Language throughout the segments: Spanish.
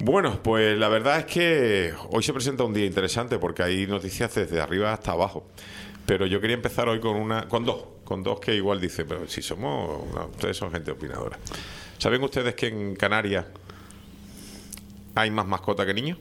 Bueno, pues la verdad es que hoy se presenta un día interesante porque hay noticias desde arriba hasta abajo. Pero yo quería empezar hoy con dos que igual dicen, pero si somos, no, ustedes son gente opinadora. ¿Saben ustedes que en Canarias hay más mascotas que niños?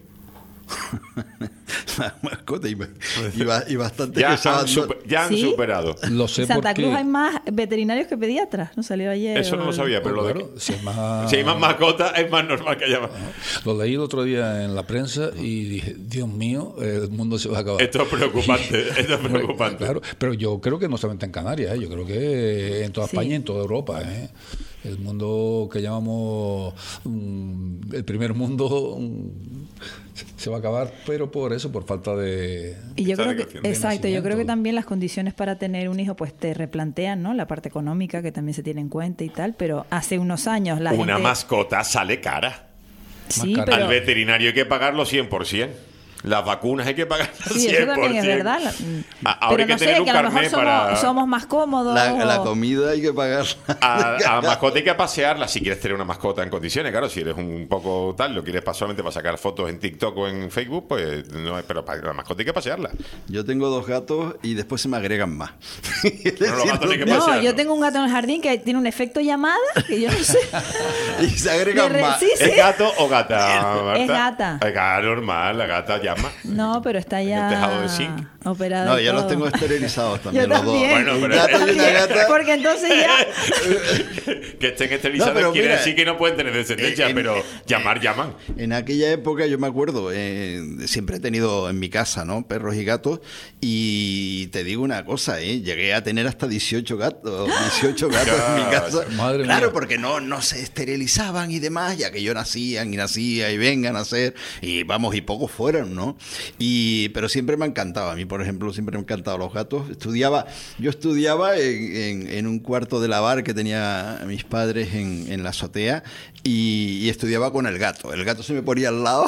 Mascota y bastante Ya que han ¿Sí? superado. Lo sé En Santa porque... Cruz hay más veterinarios que pediatras. ¿No salió ayer? Eso no lo sabía, pero Claro, si si hay más mascotas es más normal que haya más. lo leí el otro día en la prensa y dije, Dios mío, el mundo se va a acabar. Esto es preocupante, esto es preocupante. Claro, pero yo creo que no solamente en Canarias, yo creo que en toda Sí. España y en toda Europa. El mundo que llamamos el primer mundo se va a acabar, pero por eso, por falta de... Y yo Esta creo que, educación de exacto, yo creo que nacimiento. también las condiciones para tener un hijo pues te replantean, ¿no? La parte económica que también se tiene en cuenta y tal, pero hace unos años la Una gente... mascota sale cara. Sí, Más cara. pero... Al veterinario hay que pagarlo 100%. Las vacunas hay que pagarlas 100%. Sí, eso también es verdad. Ahora Pero hay que no tener sé, un que a lo mejor carné para... somos más cómodos. la o- comida hay que pagarla. A la mascota hay que pasearla si quieres tener una mascota en condiciones. Claro, si eres un poco tal, lo quieres solamente para sacar fotos en TikTok o en Facebook, pues no, pero para la mascota hay que pasearla. Yo tengo 2 gatos y después se me agregan más. Pero los gatos hay que No, pasearlos. yo tengo un gato en el jardín que tiene un efecto llamada que yo no sé. Y se agregan De re- más. sí, sí. ¿Es gato o gata, Marta? Es gata. Es gata normal, la gata llama. No, pero está En el ya tejado de zinc. operado. No, y ya los todo. tengo esterilizados también, Yo los también. dos. Bueno, Un pero- gato y una También, gata. porque entonces ya... Que estén esterilizados No, pero quiere mira, decir que no pueden tener descendencia, pero llaman. En aquella época yo me acuerdo, siempre he tenido en mi casa, ¿no? Perros y gatos, y te digo una cosa, llegué a tener hasta 18 gatos en mi casa. Madre claro, mía. porque no se esterilizaban y demás, ya que yo nacía y vengan a nacer, y vamos, y pocos fueron, ¿no? Pero siempre me ha encantado, a mí, por ejemplo, siempre me han encantado los gatos. Yo estudiaba en un cuarto de lavar que tenía mis padres en la azotea, y estudiaba con el gato. El gato se me ponía al lado,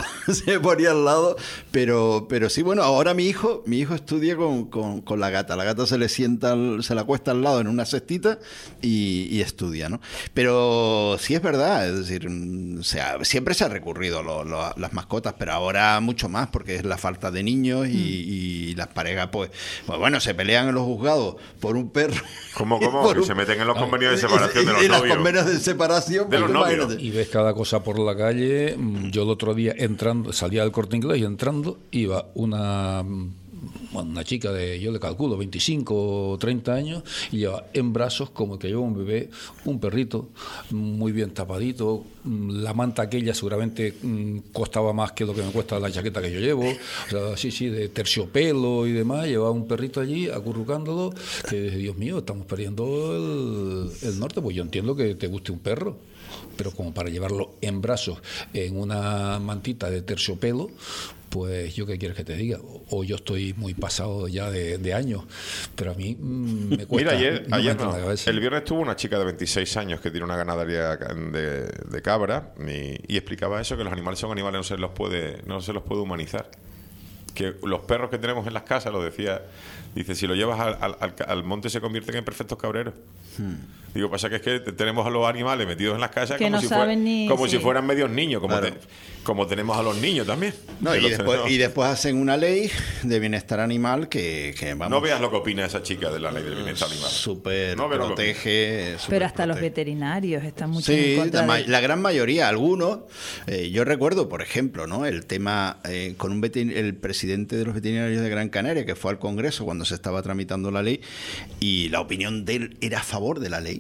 pero sí, bueno, ahora mi hijo estudia con la gata. La gata se la acuesta al lado en una cestita y estudia, ¿no? Pero sí es verdad, es decir, o sea, siempre se ha recurrido a las mascotas, pero ahora mucho más, porque es la falta de niños y las parejas, pues bueno, se pelean en los juzgados por un perro. ¿Cómo? Por Que un- se meten en los convenios de separación de los y las novios. convenios de separación, De los pues, novios. imagínate. Y ves cada cosa por la calle. Yo el otro día salía del Corte Inglés y entrando iba una chica yo le calculo 25 o 30 años, y lleva en brazos como que lleva un bebé, un perrito muy bien tapadito. La manta aquella seguramente costaba más que lo que me cuesta la chaqueta que yo llevo, o sea, sí, de terciopelo y demás. Llevaba un perrito allí acurrucándolo, que Dios mío, estamos perdiendo el norte. Pues yo entiendo que te guste un perro, pero como para llevarlo en brazos en una mantita de terciopelo, pues yo qué quieres que te diga, o yo estoy muy pasado ya de años, pero a mí me cuesta. Mira, no me ayer entra en no. la cabeza. El viernes tuvo una chica de 26 años que tiene una ganadería de cabra y explicaba eso, que los animales son animales, no se los puede humanizar. Que los perros que tenemos en las casas, lo decía, dice, si lo llevas al monte se convierten en perfectos cabreros. Digo, pasa que es que tenemos a los animales metidos en las casas Que como, no si, saben ni- como sí. si fueran medios niños, Claro. como tenemos a los niños también. No, Que y, los después, tenemos. y después hacen una ley de bienestar animal que vamos, No veas lo que opina esa chica de la ley del bienestar animal. súper No veas lo que protege. Pero hasta los superprotege. veterinarios están mucho en Sí, contra de... la gran mayoría, algunos. Yo recuerdo, por ejemplo, ¿no? El tema con el presidente de los veterinarios de Gran Canaria, que fue al Congreso cuando se estaba tramitando la ley, y la opinión de él era a favor de la ley.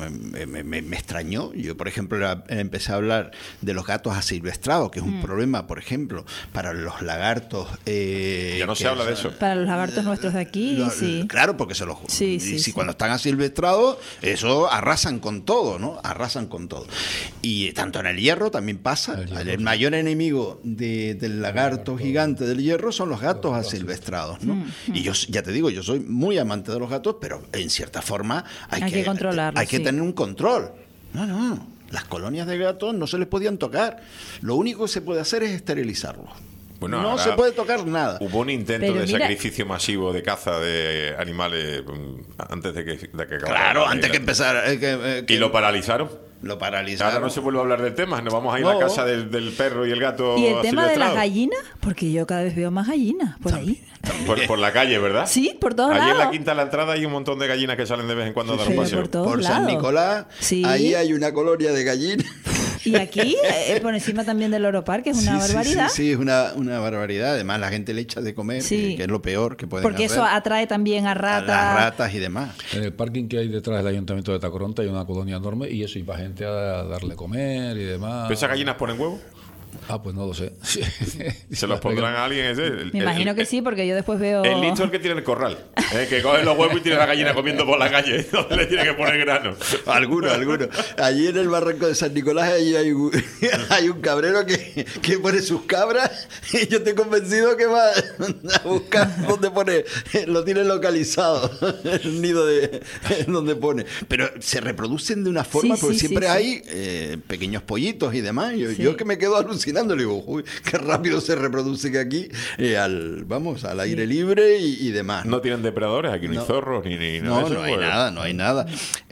Me extrañó. Yo, por ejemplo, empecé a hablar de los gatos asilvestrados, que es un problema, por ejemplo, para los lagartos. Ya no se que habla de eso. Para los lagartos nuestros de aquí, sí. Claro, porque se los... Sí, y sí, si sí. cuando están asilvestrados, eso arrasan con todo, ¿no? Arrasan con todo. Y tanto en el hierro también pasa. El mayor enemigo del lagarto gigante del hierro son los gatos asilvestrados, ¿no? Y yo, ya te digo, yo soy muy amante de los gatos, pero en cierta forma Hay que controlarlos, hay que sí. tener un control. No. Las colonias de gatos no se les podían tocar. Lo único que se puede hacer es esterilizarlos. Bueno, no ahora se puede tocar nada. Hubo un intento Pero de mira- sacrificio masivo de caza de animales antes de que acabara Claro, la antes ley. que empezara... Y lo paralizaron. Lo paralizaron. Ahora no se vuelve a hablar del tema, nos vamos a ir a No. la casa del perro y el gato. ¿Y el tema de las asilvestrados. gallinas? Porque yo cada vez veo más gallinas por ahí. Por la calle, ¿verdad? Sí, por todos Allí en la lados. quinta de la entrada hay un montón de gallinas que salen de vez en cuando a dar un Pero paseo. por todos Por San lados. Nicolás, Sí. ahí hay una colonia de gallinas. Y aquí, por encima también del Oro Parque, es una Sí, sí, barbaridad. Sí, es una barbaridad. Además, la gente le echa de comer, Sí. que es lo peor que pueden Porque hacer. eso atrae también a A ratas. las ratas y demás. En el parking que hay detrás del Ayuntamiento de Tacoronte hay una colonia enorme y eso, y va gente a darle comer y demás. ¿Pero esas gallinas ponen huevo? Ah, pues no lo sé. ¿Se los pondrán a alguien? Me imagino que sí, porque yo después veo... El listo es el que tiene el corral, que coge los huevos y tiene la gallina comiendo por la calle, donde le tiene que poner grano. Algunos. Allí en el barranco de San Nicolás allí hay un cabrero que pone sus cabras y yo estoy convencido que va a buscar donde pone, lo tiene localizado, el nido de donde pone. Pero se reproducen de una forma, Sí, porque sí, siempre sí, hay pequeños pollitos y demás. Sí. Yo que me quedo alucinando, le digo, uy, qué rápido se reproduce que aquí, al aire libre y demás. No tienen depredadores, aquí no hay zorros ni nada No, de eso, no hay pues. nada, no hay nada.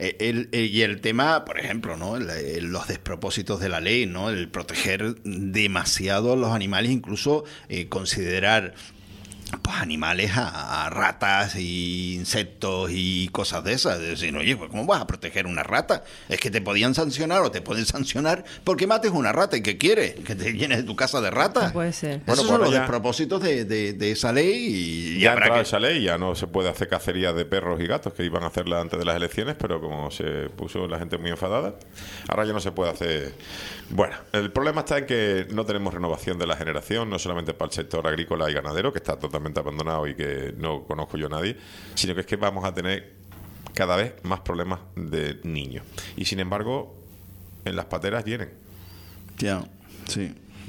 Y el tema, por ejemplo, ¿no? Los despropósitos de la ley, ¿no? El proteger demasiado a los animales, incluso considerar pues animales a ratas y insectos y cosas de esas. Es decir, oye, pues ¿cómo vas a proteger una rata? Es que te podían sancionar o te pueden sancionar porque mates una rata. ¿Y qué quieres? ¿Que te llenes de tu casa de ratas? No puede ser. Bueno, Esos pues son los ya- despropósitos de esa ley y Ya ha habrá entrado que... esa ley, ya no se puede hacer cacería de perros y gatos, que iban a hacerla antes de las elecciones, pero como se puso la gente muy enfadada, ahora ya no se puede hacer. Bueno, el problema está en que no tenemos renovación de la generación, no solamente para el sector agrícola y ganadero, que está totalmente abandonado y que no conozco yo a nadie, sino que es que vamos a tener cada vez más problemas de niños. Y sin embargo, en las pateras llenen. Ya, sí.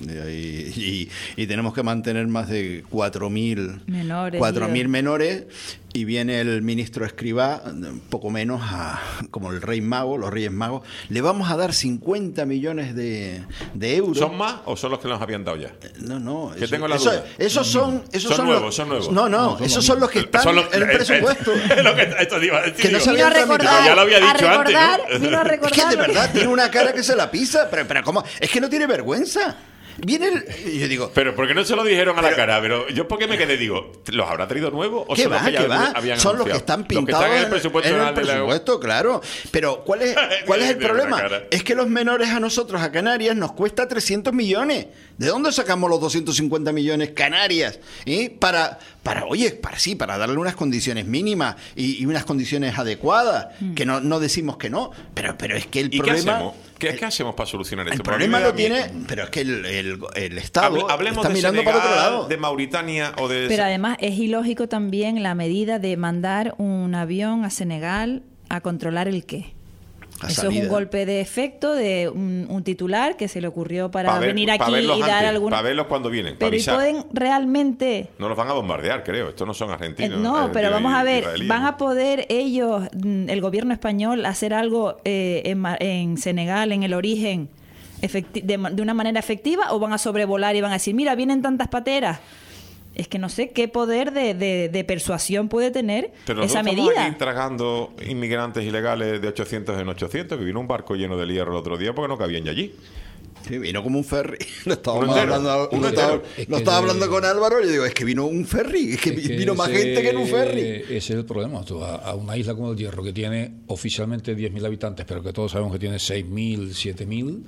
Y tenemos que mantener más de 4.000 Menores, 4.000 menores, y viene el ministro Escrivá, poco menos como el rey mago, los reyes magos, le vamos a dar 50 millones de euros. ¿Son más o son los que nos habían dado ya? No. Que tengo la duda. Esos son nuevos, son nuevos. No, esos son los que están Son los- en el presupuesto. Esto te iba a decir, Que no digo, se Vino a habían recordar, Ya lo había dicho a antes, recordar, ¿no? vino a Es recordar. que de lo que- verdad tiene una cara que se la pisa, pero ¿cómo? Es que no tiene vergüenza. Viene y yo digo, Pero ¿por qué no se lo dijeron a la cara? Pero yo, ¿por qué me quedé? Digo, ¿los habrá traído nuevos o ¿qué son los va? que ya ¿Qué va? habían Son los que anunciado? están Los que pintados están en el presupuesto en el general de la- presupuesto, claro. Pero ¿cuál es el Tiene problema? una cara. Es que los menores a nosotros, a Canarias, nos cuesta 300 millones. ¿De dónde sacamos los 250 millones Canarias? Para darle unas condiciones mínimas y unas condiciones adecuadas, que no decimos que no, pero es que el ¿Y problema... qué hacemos? ¿Qué hacemos para solucionar esto? El Porque a mí problema me da lo tiene, miedo. pero es que el Estado Hablemos está de mirando Senegal, para otro lado. de Mauritania o de... Pero además es ilógico también la medida de mandar un avión a Senegal a controlar el qué. A Eso salida. es un golpe de efecto de un titular que se le ocurrió para ver- venir para aquí verlos y dar antes, algún... para verlos cuando vienen, para Pero ¿y avisar. pueden realmente... No los van a bombardear, creo. Estos no son argentinos. No, pero vamos a ver, israelíes. ¿van a poder ellos, el gobierno español, hacer algo en Senegal, en el origen, de una manera efectiva, o van a sobrevolar y van a decir, mira, vienen tantas pateras? Es que no sé qué poder de persuasión puede tener Pero esa nosotros estamos medida. aquí tragando inmigrantes ilegales de 800 en 800, que vino un barco lleno de hierro el otro día porque no cabían ya allí. Sí, vino como un ferry. Lo estábamos Uno entero, hablando, uno lo estaba, entero. Es lo que estaba de- hablando con Álvaro y le digo, es que vino un ferry, es que vino más gente que en un ferry. Ese es el problema. Tú, a una isla como el Hierro, que tiene oficialmente 10.000 habitantes, pero que todos sabemos que tiene 6.000, 7.000,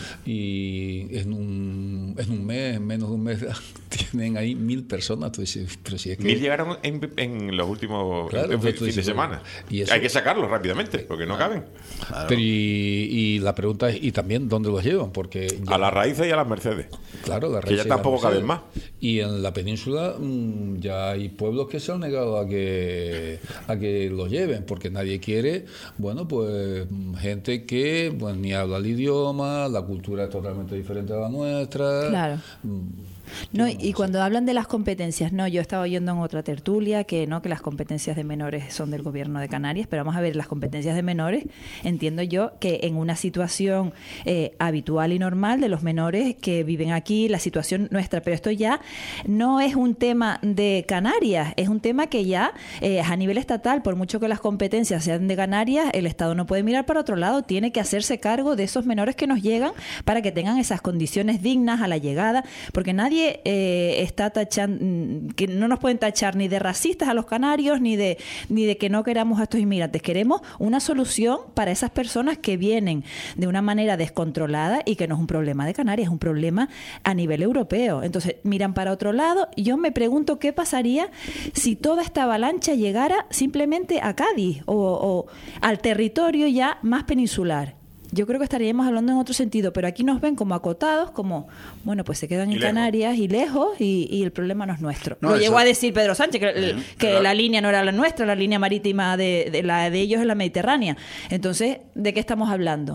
y en un mes, en menos de un mes, tienen ahí 1.000 personas. Tú dices, pero si es que... 1000 llegaron en los últimos Claro, fin tú de dices, semana. y eso- Hay que sacarlos rápidamente porque no caben. Pero y la pregunta es, ¿y también dónde los llevan? Porque ya- A las raíces y a las Mercedes. Claro, la Que raíz ya y la tampoco Mercedes. caben más. Y en la península ya hay pueblos que se han negado a que los lleven, porque nadie quiere, bueno, pues gente que pues ni habla el idioma, la cultura es totalmente diferente a la nuestra. Claro. No, y cuando hablan de las competencias, no, yo estaba oyendo en otra tertulia que no, que las competencias de menores son del gobierno de Canarias, pero vamos a ver, las competencias de menores, entiendo yo que en una situación habitual y normal de los menores que viven aquí, la situación nuestra, pero esto ya no es un tema de Canarias, es un tema que ya es a nivel estatal, por mucho que las competencias sean de Canarias, el Estado no puede mirar para otro lado, tiene que hacerse cargo de esos menores que nos llegan para que tengan esas condiciones dignas a la llegada, porque nadie está tachando, que no nos pueden tachar ni de racistas a los canarios, ni de que no queramos a estos inmigrantes. Queremos una solución para esas personas que vienen de una manera descontrolada y que no es un problema de Canarias, es un problema a nivel europeo. Entonces, miran para otro lado y yo me pregunto qué pasaría si toda esta avalancha llegara simplemente a Cádiz o al territorio ya más peninsular. Yo creo que estaríamos hablando en otro sentido, pero aquí nos ven como acotados, como, bueno, pues se quedan en Canarias y lejos y el problema no es nuestro. Lo llegó a decir Pedro Sánchez, que la línea no era la nuestra, la línea marítima de ellos es la Mediterránea. Entonces, ¿de qué estamos hablando?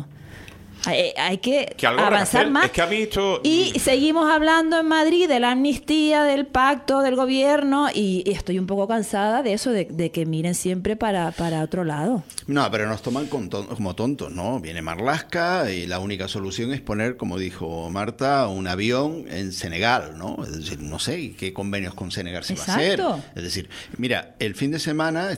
Hay que avanzar más. Es que a mí esto... Y seguimos hablando en Madrid de la amnistía, del pacto, del gobierno, y estoy un poco cansada de eso, de que miren siempre para otro lado. No, pero nos toman como tontos, ¿no? Viene Marlaska y la única solución es poner, como dijo Marta, un avión en Senegal, ¿no? Es decir, no sé qué convenios con Senegal se va a hacer. Es decir, mira, este fin de semana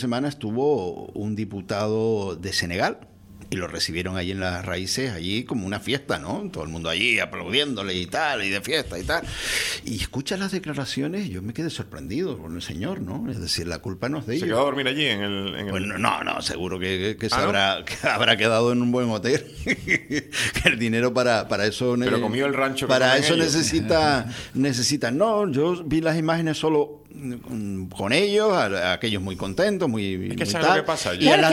estuvo un diputado de Senegal, y lo recibieron allí en Las Raíces, allí como una fiesta, ¿no? Todo el mundo allí aplaudiéndole y tal, y de fiesta y tal. Y escuchas las declaraciones, yo me quedé sorprendido con el señor, ¿no? Es decir, la culpa no es de ellos. ¿Se quedó a dormir allí en el...? Pues no, seguro que habrá quedado en un buen hotel. Que el dinero para eso... Pero comió el rancho. Para eso necesita... No, yo vi las imágenes solo con ellos, a aquellos muy contentos, muy... Es que ¿sabes lo que pasa? Pero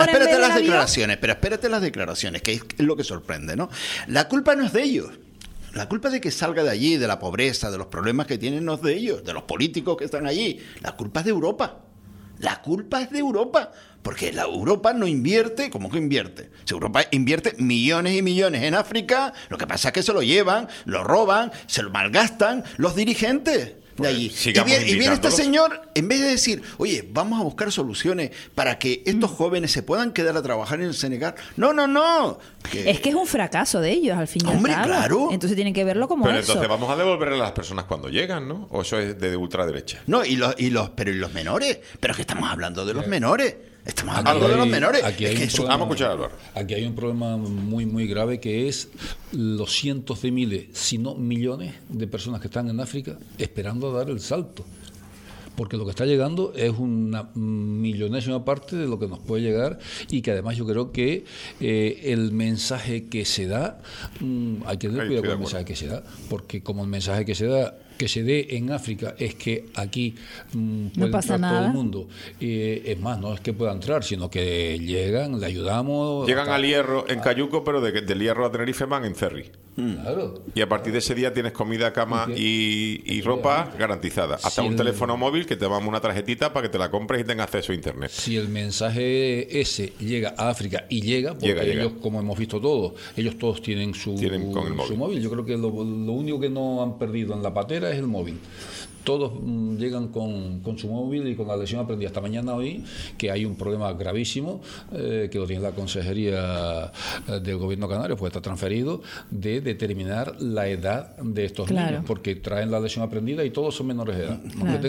espérate las declaraciones, que es lo que sorprende, ¿no? La culpa no es de ellos. La culpa de que salga de allí, de la pobreza, de los problemas que tienen, no es de ellos, de los políticos que están allí. La culpa es de Europa. La culpa es de Europa. Porque la Europa no invierte, ¿cómo que invierte? Si Europa invierte millones y millones en África, lo que pasa es que se lo llevan, lo roban, se lo malgastan los dirigentes de allí. Y viene este señor, en vez de decir, oye, vamos a buscar soluciones para que estos jóvenes se puedan quedar a trabajar en el Senegal. No. Es que es un fracaso de ellos, al fin y al cabo. Claro. Entonces tienen que verlo como pero eso. Entonces vamos a devolverle a las personas cuando llegan, ¿no? ¿O eso es de ultraderecha? No, pero ¿y los menores? Pero es que estamos hablando de los menores. Estamos hablando de los menores. Vamos a escuchar a Álvaro. Aquí hay un problema muy, muy grave, que es los cientos de miles, si no millones, de personas que están en África esperando a dar el salto. Porque lo que está llegando es una millonésima parte de lo que nos puede llegar, y que además yo creo que el mensaje que se da, hay que tener cuidado con el mensaje que se da, porque como el mensaje que se da, que se dé en África, es que aquí puede pasa entrar nada. todo el mundo. Es más, no es que pueda entrar, sino que llegan, le ayudamos. Llegan al Hierro en Cayuco, pero del Hierro a Tenerife van en ferry. Claro. Y a partir de ese día tienes comida, cama y ropa garantizada. Hasta un teléfono móvil que te damos una tarjetita para que te la compres y tengas acceso a internet. Si el mensaje ese llega a África, y llega, porque llega. ellos, como hemos visto todos, ellos todos tienen con el móvil. su móvil. Yo creo que lo único que no han perdido en la patera es el móvil. Todos llegan con su móvil y con la lección aprendida. Hasta mañana hoy, que hay un problema gravísimo, que lo tiene la Consejería del Gobierno canario, pues está transferido, de determinar la edad de estos niños, porque traen la lección aprendida y todos son menores de edad.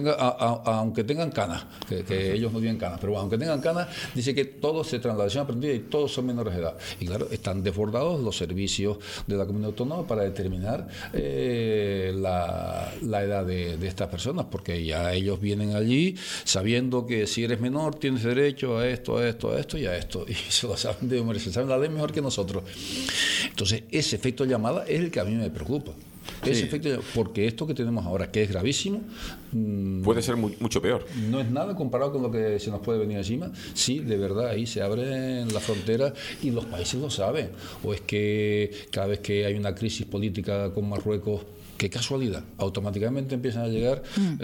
Aunque tengan canas, que ellos no tienen canas, pero bueno, aunque tengan canas, dice que todos se traen la lección aprendida y todos son menores de edad. Y claro, están desbordados los servicios de la comunidad autónoma para determinar la edad de estas personas, porque ya ellos vienen allí sabiendo que si eres menor tienes derecho a esto y a esto, y se lo saben de memoria, se saben la ley mejor que nosotros. Entonces ese efecto llamada es el que a mí me preocupa. Ese efecto, porque esto que tenemos ahora, que es gravísimo, puede ser mucho peor. No es nada comparado con lo que se nos puede venir encima. Sí, de verdad, ahí se abren las fronteras y los países lo saben. O es que cada vez que hay una crisis política con Marruecos, qué casualidad, automáticamente empiezan a llegar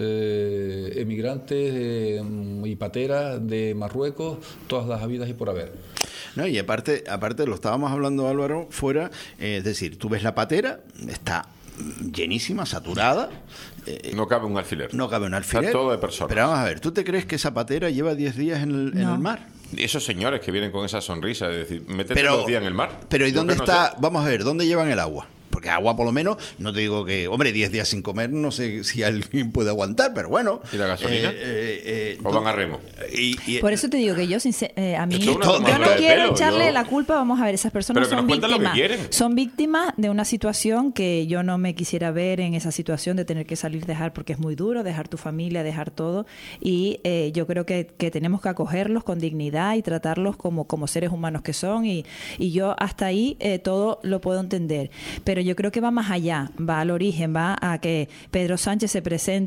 emigrantes y pateras de Marruecos, todas las habidas y por haber. No, y aparte lo estábamos hablando, Álvaro, fuera, es decir, tú ves la patera, está llenísima, saturada. No cabe un alfiler. No cabe un alfiler. Está todo de personas. Pero vamos a ver, ¿tú te crees que esa patera lleva 10 días en el mar? Y esos señores que vienen con esa sonrisa, es decir, métete todos los días en el mar. Pero ¿y Yo dónde que no está? sé. Vamos a ver, ¿dónde llevan el agua? Porque agua, por lo menos, no te digo que... Hombre, 10 días sin comer, no sé si alguien puede aguantar, pero bueno. ¿Y la gasolina? ¿O van a remo? Por eso te digo que yo, a mí, Esto es una yo tomadura no de quiero pelo, echarle yo- la culpa. Vamos a ver, esas personas Pero que son nos cuentan lo que víctimas. quieren. Son víctimas de una situación que yo no me quisiera ver en esa situación de tener que salir, dejar, porque es muy duro, dejar tu familia, dejar todo. Y yo creo que tenemos que acogerlos con dignidad y tratarlos como seres humanos que son. Y yo hasta ahí todo lo puedo entender. Pero yo creo que va más allá. Va al origen, va a que Pedro Sánchez se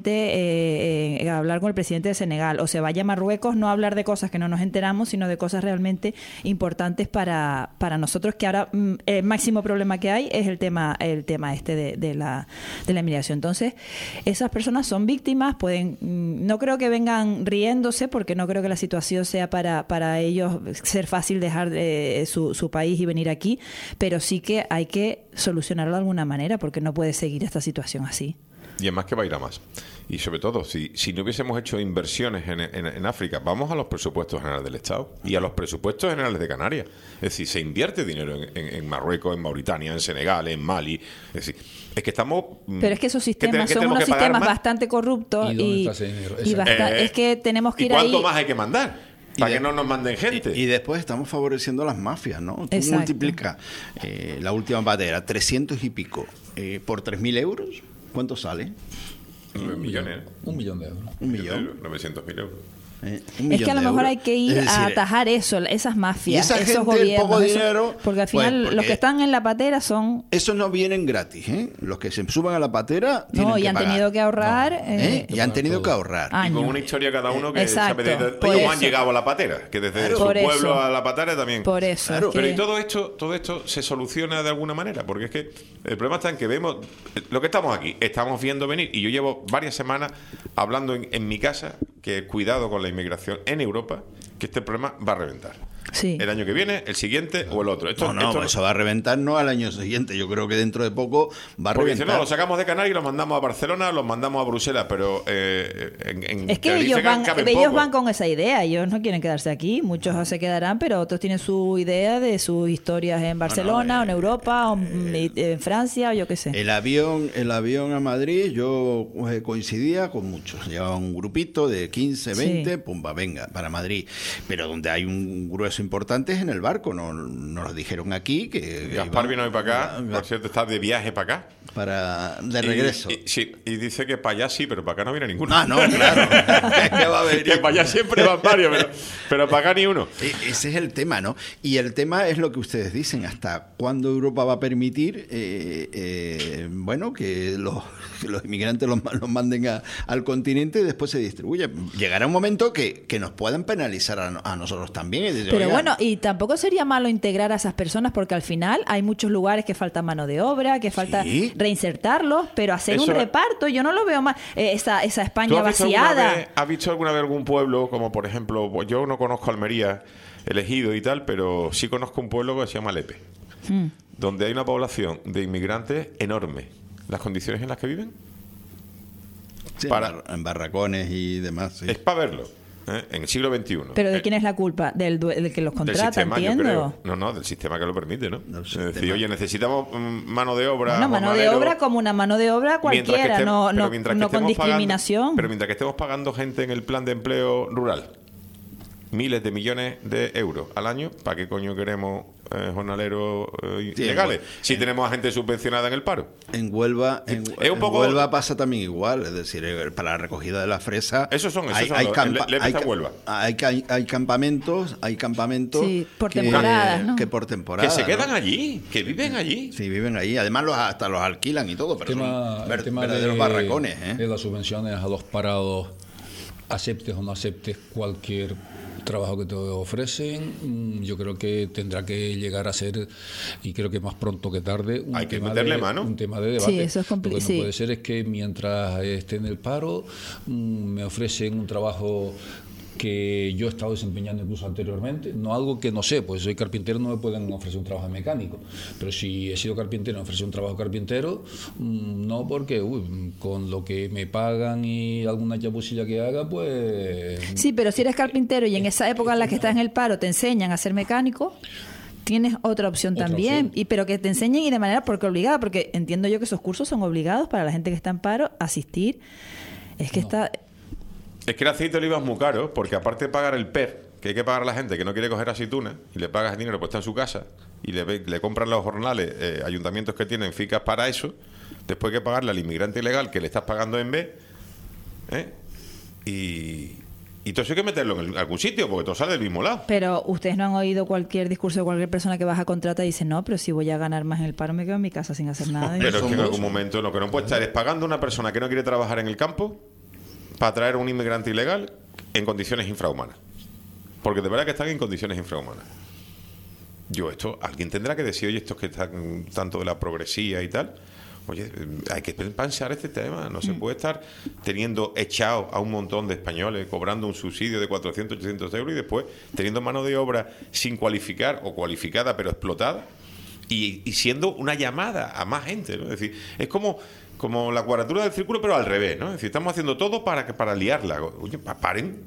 presente a hablar con el presidente de Senegal, o se vaya a Marruecos, no a hablar de cosas que no nos enteramos, sino de cosas realmente importantes para nosotros, que ahora el máximo problema que hay es el tema este de la inmigración. Entonces, esas personas son víctimas, no creo que vengan riéndose, porque no creo que la situación sea para ellos ser fácil dejar su país y venir aquí, pero sí que hay que solucionarlo de alguna manera, porque no puede seguir esta situación así. Y además que va a ir a más. Y sobre todo, si no hubiésemos hecho inversiones en África, vamos a los presupuestos generales del Estado y a los presupuestos generales de Canarias. Es decir, se invierte dinero en Marruecos, en Mauritania, en Senegal, en Mali. Es decir, es que estamos... Pero es que esos sistemas son unos sistemas bastante corruptos. ¿Y dónde está ese dinero? Es que tenemos que ¿Y ir ahí. cuánto más hay que mandar? Para que no nos manden gente. Y después estamos favoreciendo a las mafias, ¿no? Tú Exacto. multiplicas la última patera, 300 y pico, por 3.000 euros, ¿cuánto sale? 9 millones. 1 millón de euros. Un millón. 900.000 euros. Es que a lo mejor hay que ir a atajar esas mafias, y esa esos gente, el gobiernos. poco dinero, porque al final pues, los que están en la patera son... Esos no vienen gratis, ¿eh? Los que se suban a la patera tienen No, y que han pagar. tenido que ahorrar... Y han tenido que ahorrar. Y con una historia cada uno que Exacto, sabe de por cómo eso. han llegado a la patera, que desde Claro. su Por pueblo eso. a la patera también. Por eso. Claro. es que- Pero y todo esto se soluciona de alguna manera, porque es que el problema está en que vemos lo que estamos aquí, estamos viendo venir, y yo llevo varias semanas hablando en mi casa que cuidado con la inmigración en Europa, que este problema va a reventar. Sí. El año que viene, el siguiente o el otro. Esto Eso va a reventar no al año siguiente. Yo creo que dentro de poco va a porque dice, reventar. no, lo sacamos de Canarias y lo mandamos a Barcelona, los mandamos a Bruselas, pero en Es que Galicia caben ellos pocos. van con esa idea, ellos no quieren quedarse aquí, muchos se quedarán, pero otros tienen su idea de sus historias en Barcelona, o en Europa, o en Francia, o yo qué sé. El avión a Madrid, yo coincidía con muchos. Llevaba un grupito de 15, 20, Sí. pumba, venga, para Madrid. Pero donde hay un grueso importante es en el barco. Nos lo dijeron aquí. que Gaspar iban- vino hoy para acá, por cierto, está de viaje para acá. de regreso. Sí, y dice que para allá sí, pero para acá no viene ninguno. Ah, no, claro. Es que va a venir. Que para allá siempre van varios, pero para acá ni uno. Ese es el tema, ¿no? Y el tema es lo que ustedes dicen, hasta cuándo Europa va a permitir, bueno, que los inmigrantes los manden al continente y después se distribuyan. Llegará un momento que nos puedan penalizar a nosotros también. Y decir, Pero "Oiga, bueno, y tampoco sería malo integrar a esas personas, porque al final hay muchos lugares que falta mano de obra, que falta Sí. reinsertarlos, pero hacer Eso- un reparto, yo no lo veo más. Esa ¿Tú España has visto alguna vaciada. vez- has visto alguna vez algún pueblo, como por ejemplo, yo no conozco Almería, elegido y tal, pero sí conozco un pueblo que se llama Lepe, donde hay una población de inmigrantes enorme. ¿Las condiciones en las que viven? sí, para- en barracones y demás. Sí. Es para verlo, ¿eh? En el siglo XXI. Pero ¿de quién es la culpa? Del que los Del contrata, sistema, yo entiendo. creo. No, del sistema que lo permite, ¿no? Del Es decir, sistema. oye, necesitamos mano de obra. Una mano de jornalero, obra como una mano de obra mientras que cualquiera, estemos- pero no mientras que con estemos discriminación. pagando- pero mientras que estemos pagando gente en el plan de empleo rural, miles de millones de euros al año, ¿para qué coño queremos jornaleros Sí, ilegales? bueno, Si tenemos a gente subvencionada en el paro. En Huelva, Es un en poco- Huelva pasa también igual, es decir, para la recogida de la fresa. Esos son los- en Lepe está Huelva. Hay campamentos, Sí, por que- temporadas, ¿no? que por temporada. Que se quedan ¿no? allí, que viven allí. Sí, viven ahí. Además, hasta los alquilan y todo, pero son El tema verdaderos barracones. ¿eh? de las subvenciones a los parados, aceptes o no aceptes cualquier trabajo que te ofrecen, yo creo que tendrá que llegar a ser, y creo que más pronto que tarde, Hay que meterle mano. un tema de debate. Sí, eso es Lo que no sí. puede ser es que mientras esté en el paro, me ofrecen un trabajo que yo he estado desempeñando incluso anteriormente, no algo que no sé, pues soy carpintero, no me pueden ofrecer un trabajo de mecánico, pero si he sido carpintero, me ofrecer un trabajo de carpintero, no, porque con lo que me pagan y alguna chapucilla que haga, pues... Sí, pero si eres carpintero y en esa época en la que estás en el paro te enseñan a ser mecánico, tienes otra opción también, pero que te enseñen y de manera porque obligada, porque entiendo yo que esos cursos son obligados para la gente que está en paro, asistir. Es que está... Es que el aceite de oliva es muy caro, porque aparte de pagar el PER, que hay que pagar a la gente que no quiere coger aceitunas, y le pagas el dinero pues está en su casa, y le compran los jornales, ayuntamientos que tienen ficas para eso, después hay que pagarle al inmigrante ilegal que le estás pagando en B, y todo eso hay que meterlo en algún sitio, porque todo sale del mismo lado. Pero ustedes no han oído cualquier discurso de cualquier persona que vas a contratar y dice, no, pero si voy a ganar más en el paro me quedo en mi casa sin hacer nada. Pero es que en algún momento lo que no puede estar es pagando a una persona que no quiere trabajar en el campo para traer a un inmigrante ilegal en condiciones infrahumanas. Porque de verdad que están en condiciones infrahumanas. Alguien tendrá que decir, oye, estos que están tanto de la progresía y tal, oye, hay que pensar este tema. No se puede estar teniendo echado a un montón de españoles, cobrando un subsidio de 400, 800 euros y después teniendo mano de obra sin cualificar o cualificada pero explotada y siendo una llamada a más gente, ¿no? Es decir, es como la cuadratura del círculo pero al revés, ¿no? Es decir, estamos haciendo todo para liarla. Oye, paren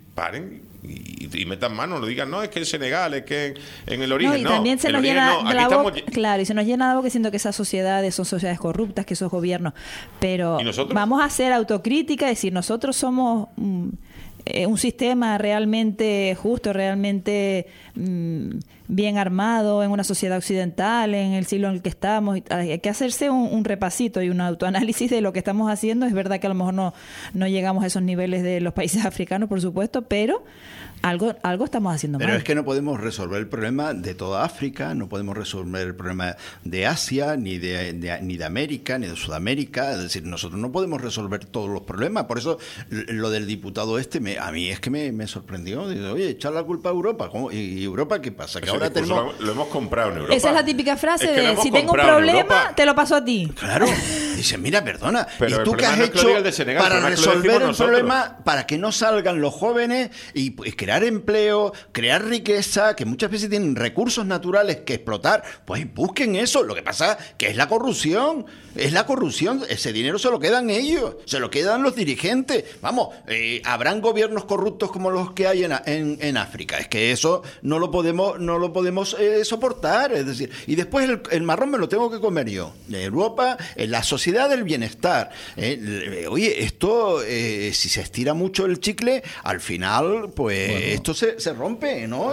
y metan mano, no digan, no, es que en Senegal, es que en el origen, y también se en nos el llena origen, la boca, estamos... claro, y se nos llena la boca diciendo que esas sociedades son sociedades corruptas, que esos gobiernos, pero vamos a hacer autocrítica, es decir, nosotros somos un sistema realmente justo, realmente bien armado en una sociedad occidental, en el siglo en el que estamos. Hay que hacerse un repasito y un autoanálisis de lo que estamos haciendo. Es verdad que a lo mejor no llegamos a esos niveles de los países africanos, por supuesto, pero algo estamos haciendo mal. Pero es que no podemos resolver el problema de toda África, no podemos resolver el problema de Asia, ni de América, ni de Sudamérica. Es decir, nosotros no podemos resolver todos los problemas. Por eso lo del diputado a mí es que me sorprendió. Dice, oye, echar la culpa a Europa. ¿Cómo? ¿Y Europa qué pasa? Que ahora tenemos... Lo hemos comprado en Europa. Esa es la típica frase de, si tengo un problema, te lo paso a ti. Claro. Dice, mira, perdona, pero ¿y tú qué has hecho para resolver el problema, para que no salgan los jóvenes y crear empleo, crear riqueza, que muchas veces tienen recursos naturales que explotar? Pues busquen eso. Lo que pasa que es la corrupción. Es la corrupción. Ese dinero se lo quedan ellos, se lo quedan los dirigentes. Vamos, habrán gobiernos corruptos como los que hay en África. Es que eso no lo podemos soportar. Es decir, y después el marrón me lo tengo que comer yo. Europa, la sociedad del bienestar. Oye, esto, si se estira mucho el chicle, al final, pues esto se rompe, ¿no?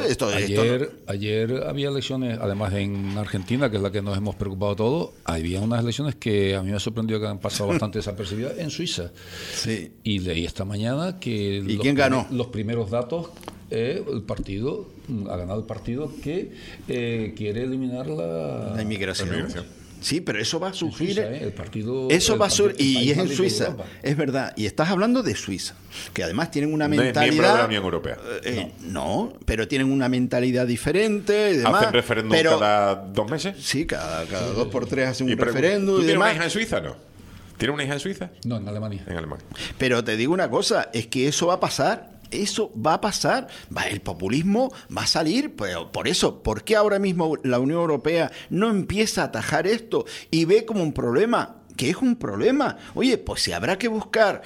Ayer había elecciones, además en Argentina, que es la que nos hemos preocupado todos, había unas elecciones que a mí me ha sorprendido que han pasado bastante desapercibidas en Suiza. Sí. Y leí esta mañana que ¿quién ganó? Los primeros datos, el partido, ha ganado el partido que quiere eliminar la inmigración. Sí, pero eso va a surgir. Suiza, el partido. Eso va a surgir. Y es en Suiza. Es verdad. Y estás hablando de Suiza, que además tienen una mentalidad. No es miembro de la Unión Europea. No, pero tienen una mentalidad diferente. Y demás. ¿Hacen referéndum cada 2 meses? Sí, cada 2 por 3 hacen un referéndum. ¿Tú tienes una hija en Suiza, no? ¿Tienes una hija en Suiza? No, en Alemania. En Alemania. Pero te digo una cosa, es que eso va a pasar. Eso va a pasar, el populismo va a salir, pero por eso, ¿por qué ahora mismo la Unión Europea no empieza a atajar esto y ve como un problema? Que es un problema. Oye, pues si habrá que buscar,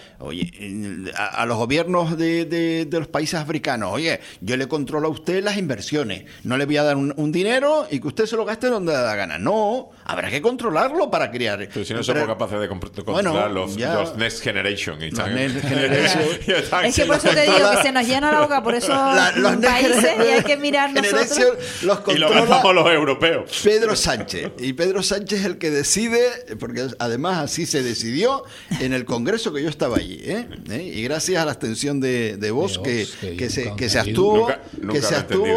a los gobiernos de los países africanos, oye, yo le controlo a usted las inversiones, no le voy a dar un dinero y que usted se lo gaste donde le da gana. No, habrá que controlarlo para crear. Pero si no somos capaces de controlar los Next Generation. Los Next Generation. Es que por eso te digo que se nos llena la boca, por eso los países y hay que mirar nosotros. Los y lo gastamos los europeos. Pedro Sánchez. Y Pedro Sánchez es el que decide, porque además así se decidió en el Congreso que yo estaba allí, y gracias a la abstención de Vox que se abstuvo,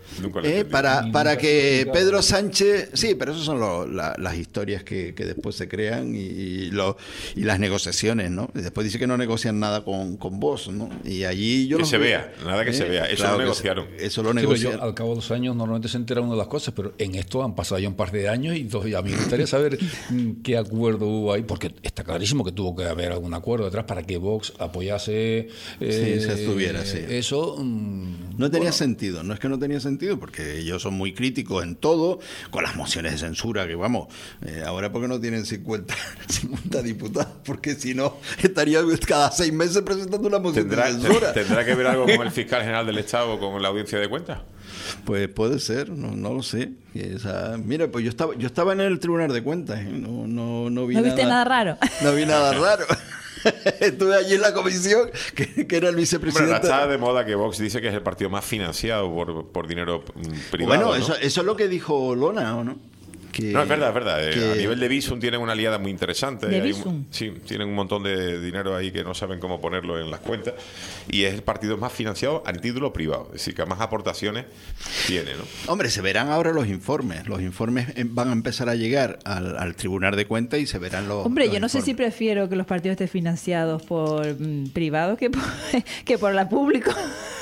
Nunca lo he entendido. para que Pedro Sánchez... Sí, pero eso son las historias que después se crean y las negociaciones, ¿no? Y después dice que no negocian nada con Vox, ¿no? Y allí yo... Que se vea, nada que se vea. Eso claro lo negociaron. Eso lo Sí, pero negociaron. yo, al cabo de los años normalmente se entera uno de las cosas, pero en esto han pasado ya un par de años y entonces a mí me gustaría saber qué acuerdo hubo ahí, porque está clarísimo que tuvo que haber algún acuerdo detrás para que Vox apoyase se estuviera, sí. eso. No tenía sentido, no es que no tenía sentido, porque ellos son muy críticos en todo, con las mociones de censura, que vamos, ahora porque no tienen 50 diputados, porque si no, estaría cada 6 meses presentando una moción de censura. ¿Tendrá que ver algo con el fiscal general del Estado o con la audiencia de cuentas? Pues puede ser, no lo sé. Mira, pues yo estaba en el Tribunal de Cuentas, no vi ¿No viste nada raro? No vi nada raro. Estuve allí en la comisión, que era el vicepresidente. Bueno, está de moda que Vox dice que es el partido más financiado por dinero privado. Bueno, ¿no? eso es lo que dijo Lona, ¿o no? No, es verdad. A nivel de Visum tienen una aliada muy interesante. ¿De Visum? Sí, tienen un montón de dinero ahí que no saben cómo ponerlo en las cuentas. Y es el partido más financiado a título privado. Es decir, que más aportaciones tiene, ¿no? Hombre, se verán ahora los informes. Los informes van a empezar a llegar al Tribunal de Cuentas y se verán los Hombre, los yo no sé informes. si prefiero que los partidos estén financiados por privados que por la público.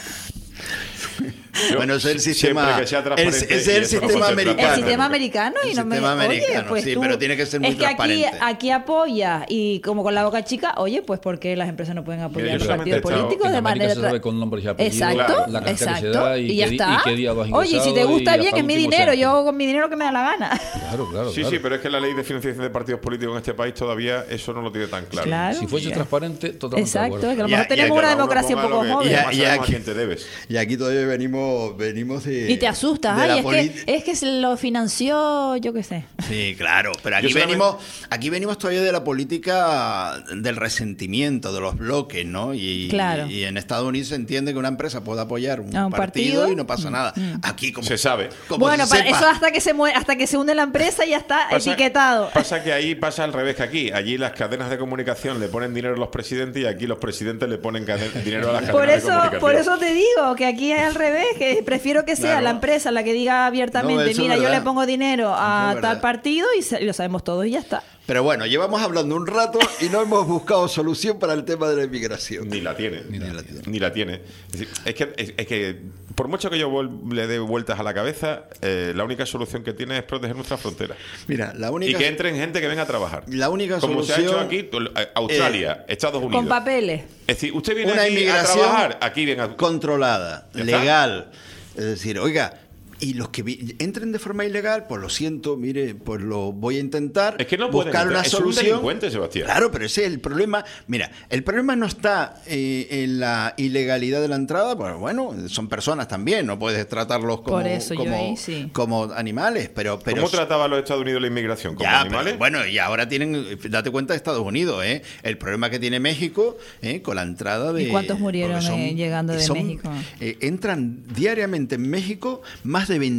Bueno, ese es el sistema. Siempre que sea transparente Ese es el y eso no sistema contra- americano. El sistema americano y El no me sistema americano, oye, pues sí, tú, pero tiene que ser muy es que transparente. aquí apoya y como con la boca chica, oye, pues ¿por qué las empresas no pueden apoyar Mira, a yo los solamente partidos he estado- políticos En de América manera se sabe con nombres y apellidos, exacto, la cantidad que se exacto, da y ya está. qué día lo has Oye, si te ingresado gusta y bien hasta es mi el último dinero, céntimo. yo con mi dinero que me da la gana. Claro. Sí, pero es que la ley de financiación de partidos políticos en este país todavía eso no lo tiene tan claro. Claro. Si fuese transparente, totalmente de Exacto, acuerdo. que a lo Ya, mejor ya, tenemos que una Cada uno democracia un ponga poco lo que- joven. además Ya, sabemos a aquí- quién te debes. Y aquí todavía venimos de... Y te asustas, de ay, la es que se lo financió, yo qué sé. Sí, claro, pero aquí Yo solamente- venimos todavía de la política del resentimiento, de los bloques, ¿no? Claro. Y en Estados Unidos se entiende que una empresa puede apoyar un A un partido partido. y no pasa nada. Aquí como Se sabe. como Bueno, se para sepa. eso hasta que se muere, hasta que se hunde la empresa ya está etiquetado. Pasa que ahí pasa al revés que aquí. Allí las cadenas de comunicación le ponen dinero a los presidentes y aquí los presidentes le ponen dinero a las cadenas Por de eso, comunicación. por eso te digo que aquí es al revés, que prefiero que sea Claro. la empresa la que diga abiertamente, No, eso es mira, yo verdad. le pongo dinero a Eso es verdad. tal partido y lo sabemos todos y ya está. Pero bueno, llevamos hablando un rato y no hemos buscado solución para el tema de la inmigración. Ni la tiene. Ni la tiene. Es decir, es que por mucho que yo le dé vueltas a la cabeza, la única solución que tiene es proteger nuestras fronteras. Mira, la Y única... que entren gente que venga a trabajar. La única Como se ha hecho solución- aquí, Australia, Estados Unidos. Con papeles. Es decir, usted viene una aquí a inmigración trabajar, aquí viene a... controlada, ¿Ya está? legal. Es decir, oiga, y los que entren de forma ilegal, pues lo siento, mire, pues lo voy a intentar Es que no pueden buscar entrar. una Es un solución. delincuente, Sebastián. Claro, pero ese es el problema. Mira, el problema no está en la ilegalidad de la entrada, pues bueno, son personas también, no puedes tratarlos como, Por eso yo ahí sí. como animales, pero ¿Cómo trataba los Estados Unidos la inmigración? ¿Como ya, animales? pero bueno, y ahora date cuenta de Estados Unidos, el problema que tiene México con la entrada de... ¿Y cuántos murieron porque llegando de México? Entran diariamente en México más de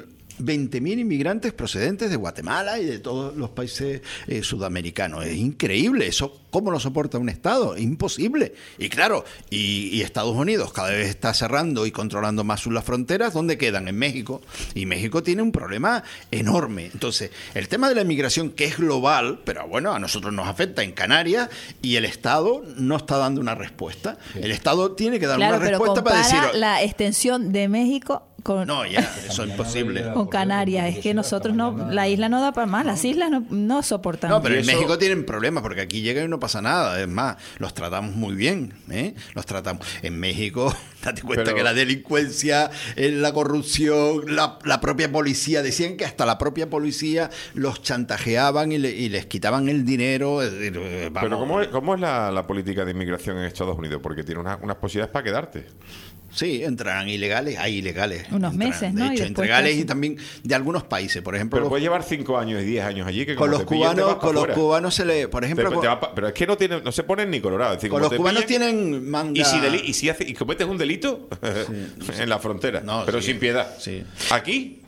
20.000 inmigrantes procedentes de Guatemala y de todos los países sudamericanos. Es increíble eso. ¿Cómo lo soporta un Estado? Imposible. Y claro, y Estados Unidos cada vez está cerrando y controlando más las fronteras. ¿Dónde quedan? En México. Y México tiene un problema enorme. Entonces, el tema de la inmigración, que es global, pero bueno, a nosotros nos afecta en Canarias y el Estado no está dando una respuesta. El Estado tiene que dar Claro, una pero respuesta para compara decir... la extensión de México con, No, ya, eso es imposible. con Canarias. Es que nosotros no, la isla no da para más, las islas no soportan. No, pero Y en eso- México tienen problemas porque aquí llegan y no pasa nada. Es más, los tratamos muy bien. Los tratamos. En México, date cuenta Pero- que la delincuencia, la corrupción, la propia policía, decían que hasta la propia policía los chantajeaban y les quitaban el dinero. Es decir, Pero vamos. ¿cómo es la política de inmigración en Estados Unidos? Porque tiene unas posibilidades para quedarte. Sí, entrarán ilegales, hay ilegales. Unos meses, ¿no? De Y hecho, después ilegales casi. y también de algunos países. Por ejemplo, Pero puedes llevar 5 años y 10 años allí que con como los te pillen, te vas pa' fuera. cubanos se le... Por ejemplo, Pero es que no se ponen ni colorados. Es decir, con como los te cubanos pillen, tienen manga... y si cometes un delito en la frontera, No, pero sí, sin piedad. sí. Aquí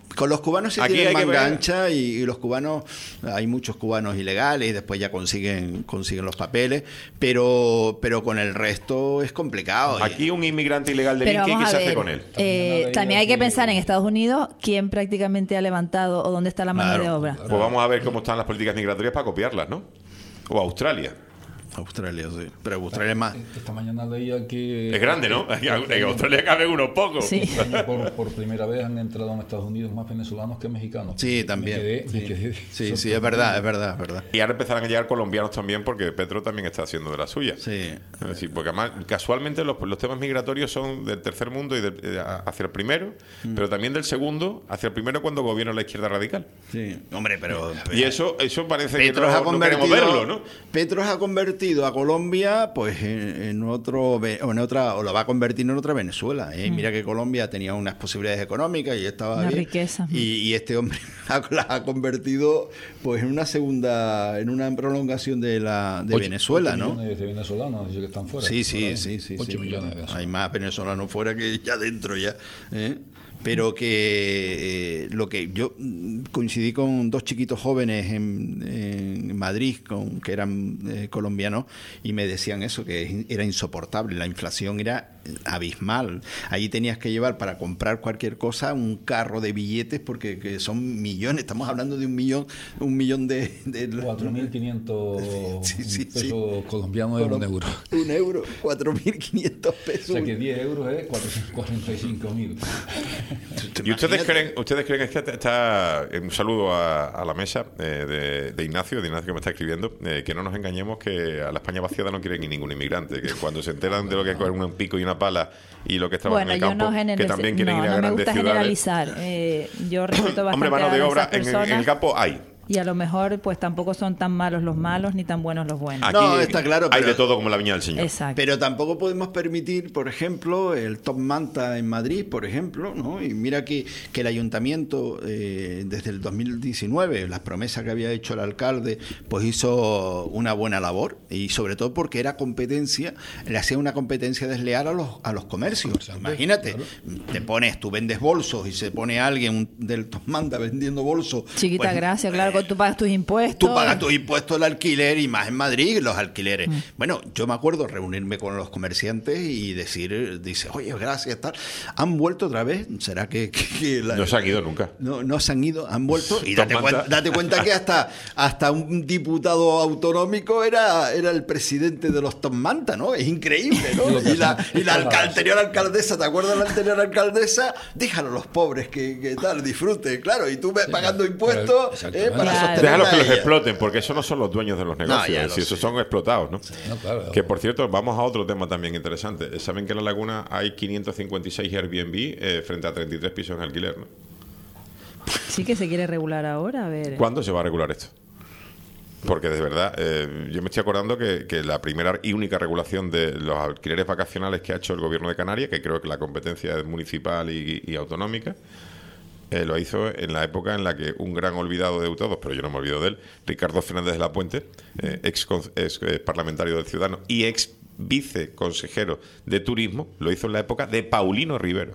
Con los cubanos sí Aquí tienen hay que manga ver. ancha y los cubanos, hay muchos cubanos ilegales y después ya consiguen los papeles, pero con el resto es complicado. Aquí un inmigrante ilegal de Pero Nicky, ¿qué vamos a se hace ver, con él? también hay que pensar en Estados Unidos quién prácticamente ha levantado o dónde está la mano Claro, de obra. Pues vamos a ver cómo están las políticas migratorias para copiarlas, ¿no? O Australia. Australia, sí. Pero Australia es más. Esta mañana leía que... Es grande, ¿no? En Australia caben unos pocos. Sí. Por primera vez han entrado en Estados Unidos más venezolanos que mexicanos. Sí, también. Me quedé Sí, es verdad, es verdad, es verdad. Y ahora empezarán a llegar colombianos también porque Petro también está haciendo de la suya. Sí. Es decir, porque además casualmente los temas migratorios son del tercer mundo y hacia el primero, pero también del segundo hacia el primero cuando gobierna la izquierda radical. Sí. Hombre, pero Y eso parece que Petros ha no queremos convertido, verlo, ¿no? Petros ha convertido a Colombia pues en otro o en otra, o lo va a convertir en otra Venezuela. Mira que Colombia tenía unas posibilidades económicas y estaba Una bien. riqueza. Y este hombre la ha convertido pues en una segunda, en una prolongación de Venezuela, 8 ¿no? millones de venezolanos dice que están fuera. Sí. 8 millones de venezolanos. Hay más venezolanos fuera que ya dentro ya. Pero que lo que yo coincidí con dos chiquitos jóvenes en Madrid que eran colombianos y me decían eso, que era insoportable, la inflación era abismal. Allí tenías que llevar para comprar cualquier cosa un carro de billetes porque que son millones, estamos hablando de un millón de 4.500 Sí. pesos colombianos es un euro. Un euro, 4.500 O pesos. sea que 10 euros es 445.000. ¿Y ustedes creen es que está un saludo a la mesa de Ignacio que me está escribiendo, que no nos engañemos que a la España vaciada no quiere ni ningún inmigrante, que cuando se enteran de lo que es coger un pico y una pala y lo que es trabajar en el campo, que también quieren ir a no me grandes gusta ciudades. generalizar. Yo respeto bastante Hombre, mano a de esas obra en personas. el campo hay. Y a lo mejor pues tampoco son tan malos los malos ni tan buenos los buenos. Aquí No, está claro, hay pero- de todo como la viña del Señor. Exacto. Pero tampoco podemos permitir, por ejemplo, el Top Manta en Madrid, por ejemplo, ¿no? Y mira que el ayuntamiento, desde el 2019, las promesas que había hecho el alcalde, pues hizo una buena labor, y sobre todo porque era competencia, le hacía una competencia desleal a los comercios. Imagínate, tú vendes bolsos y se pone alguien del Top Manta vendiendo bolsos. Chiquita pues, gracia, claro, que tú pagas tus impuestos. Tú pagas tus impuestos al alquiler y más en Madrid los alquileres. Bueno, yo me acuerdo reunirme con los comerciantes y dice, oye, gracias, tal. ¿Han vuelto otra vez? ¿Será que No se han ido nunca. No se han ido, han vuelto. Y Tom date cuenta que hasta un diputado autonómico era el presidente de los Tom Manta, ¿no? Es increíble, ¿no? Y la anterior alcaldesa, ¿te acuerdas de la anterior alcaldesa? Déjalo a los pobres que tal, disfruten, claro. Y tú pagando impuestos exactamente. para Claro. sostener Déjalos a que los ella. exploten, porque esos no son los dueños de los negocios, ya lo si esos sé. son explotados, ¿no? No, claro. Que por cierto, vamos a otro tema también interesante. Saben que en La Laguna hay 556 Airbnb frente a 33 pisos en alquiler, ¿no? Sí que se quiere regular ahora, a ver. ¿Cuándo se va a regular esto? Porque de verdad, yo me estoy acordando que la primera y única regulación de los alquileres vacacionales que ha hecho el gobierno de Canarias, que creo que la competencia es municipal y autonómica, lo hizo en la época en la que un gran olvidado de todos, pero yo no me olvido de él, Ricardo Fernández de la Puente, ex parlamentario del Ciudadano y ex viceconsejero de Turismo, lo hizo en la época de Paulino Rivero.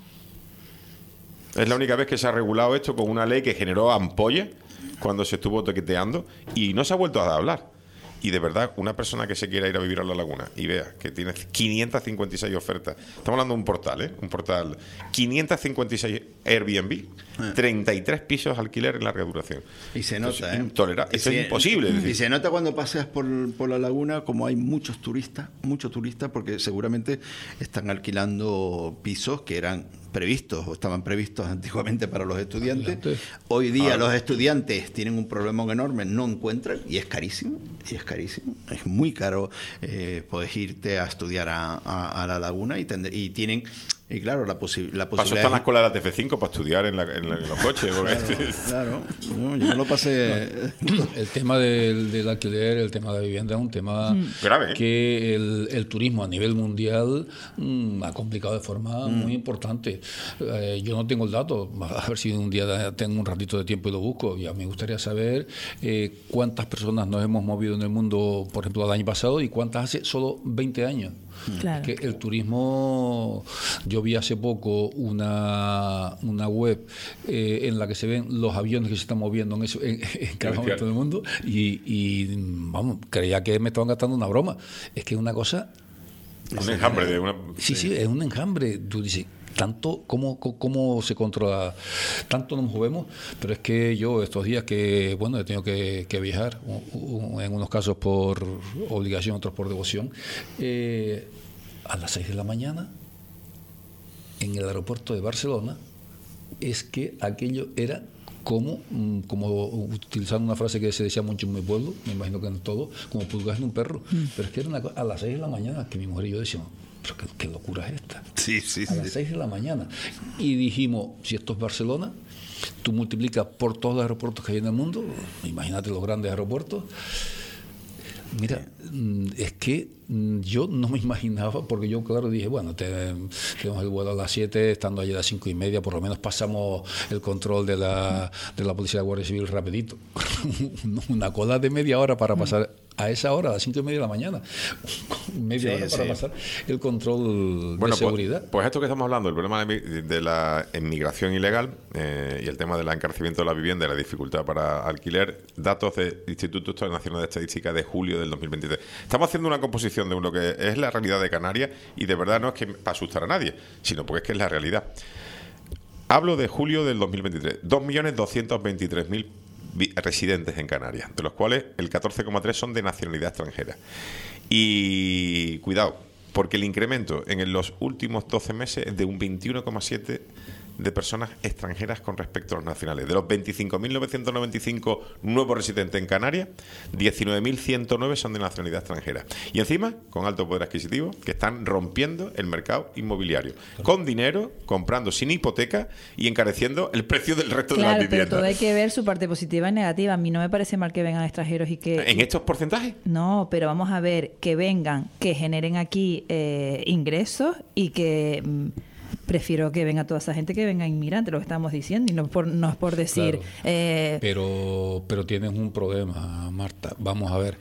Es la única vez que se ha regulado esto con una ley que generó ampollas cuando se estuvo toqueteando y no se ha vuelto a hablar. Y de verdad, una persona que se quiera ir a vivir a La Laguna y vea que tiene 556 ofertas, estamos hablando de un portal, ¿eh? Un portal, 556 Airbnb, 33 pisos alquiler en larga duración. Y se Esto nota, es intolerable, esto es imposible. es Y decir. se nota cuando paseas por la laguna como hay muchos turistas, porque seguramente están alquilando pisos que eran previstos o estaban previstos antiguamente para los estudiantes. Hoy día los estudiantes tienen un problema enorme, no encuentran y es carísimo. Es muy caro puedes irte a estudiar a la laguna y tienen... Y claro, la Para eso posibilidad... están las escuelas de la TF5 para estudiar en los coches. Porque Claro, no, yo no lo pasé... El tema del alquiler, el tema de la vivienda es un tema grave, ¿eh? que el turismo a nivel mundial ha complicado de forma muy importante. Yo no tengo el dato, a ver si un día tengo un ratito de tiempo y lo busco. Ya me gustaría saber cuántas personas nos hemos movido en el mundo, por ejemplo, el año pasado y cuántas hace solo 20 años. Claro. Que el turismo, yo yo vi hace poco una web en la que se ven los aviones que se están moviendo en cada momento del mundo y vamos, creía que me estaban gastando una broma. Es que es una cosa... Un enjambre de una... Sí, es un enjambre. Tú dices, tanto, ¿cómo se controla? Tanto nos movemos, pero es que yo estos días que, bueno, he tenido que viajar, en unos casos por obligación, otros por devoción, a las 6 de la mañana, en el aeropuerto de Barcelona, es que aquello era como utilizando una frase que se decía mucho en mi pueblo, me imagino que en todo, como pulgas en un perro. Pero es que era a las 6 de la mañana que mi mujer y yo decíamos, pero qué locura es esta. Sí. A las 6 de la mañana. Y dijimos, si esto es Barcelona, tú multiplicas por todos los aeropuertos que hay en el mundo, imagínate los grandes aeropuertos. Mira, es que yo no me imaginaba, porque yo, claro, dije, bueno, tenemos el vuelo a las 7, estando allí a las 5:30, por lo menos pasamos el control de la Policía de Guardia Civil rapidito. Una cola de media hora para pasar a esa hora, a las 5:30 de la mañana. Media hora para pasar el control de seguridad. Pues esto que estamos hablando, el problema de la inmigración ilegal y el tema del encarecimiento de la vivienda y la dificultad para alquiler, datos del Instituto Nacional de Estadística de julio del 2023. Estamos haciendo una composición de lo que es la realidad de Canarias y de verdad no es que para asustar a nadie, sino porque es que es la realidad. Hablo de julio del 2023. 2.223.000 residentes en Canarias, de los cuales el 14,3 son de nacionalidad extranjera. Y cuidado, porque el incremento en los últimos 12 meses es de un 21,7 de personas extranjeras con respecto a los nacionales. De los 25.995 nuevos residentes en Canarias, 19.109 son de nacionalidad extranjera. Y encima, con alto poder adquisitivo, que están rompiendo el mercado inmobiliario. Con dinero, comprando sin hipoteca y encareciendo el precio del resto de las viviendas. Claro, pero todo hay que ver su parte positiva y negativa. A mí no me parece mal que vengan extranjeros y que... ¿En estos porcentajes? No, pero vamos a ver que vengan, que generen aquí ingresos y que... prefiero que venga toda esa gente que venga inmigrante, lo que estamos diciendo, y no es por decir... Claro, pero tienes un problema, Marta. Vamos a ver,